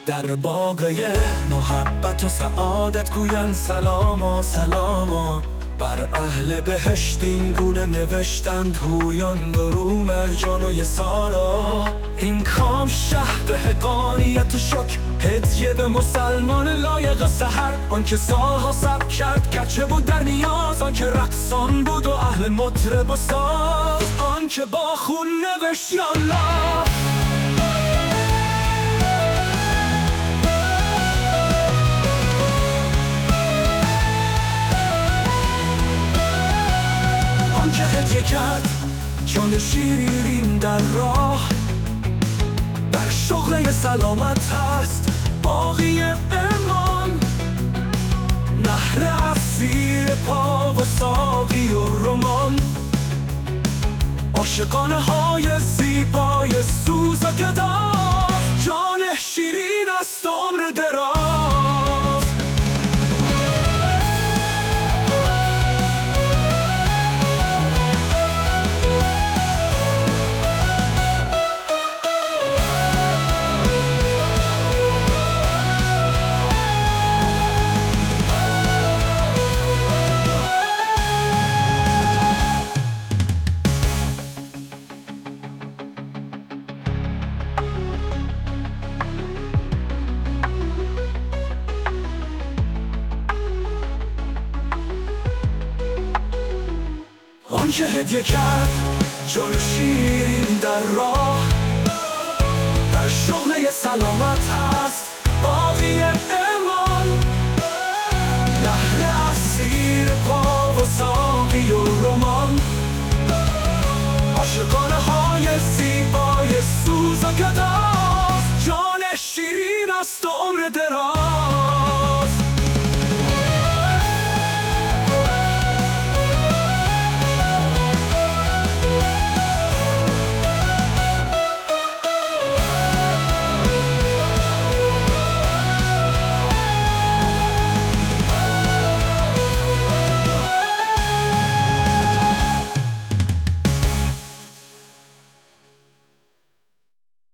در باغه محبت و سعادت گوین سلاما سلاما. بر اهل بهشت این گونه نوشتند هویان برو مرجان و یسارا. این کام شهد حقانیت و شک هدیه به مسلمان لایق سحر. آنکه سالها صبر کرد گرچه بود در نیاز، آنکه رقصان بود و اهل مطرب و ساز، آنکه با خون نوشت یالله. آنکه هدیه کرد جان شیرین در راه، در شغل سلامت هست باقی امان. نهر عصیر پا و ساقی و رمان، عاشقانه های زیبای سوز و گداز، جان شیرین است عمر دراز. آنکه هدیه کرد جان شیرین در راه، در شغل سلامت هست باقی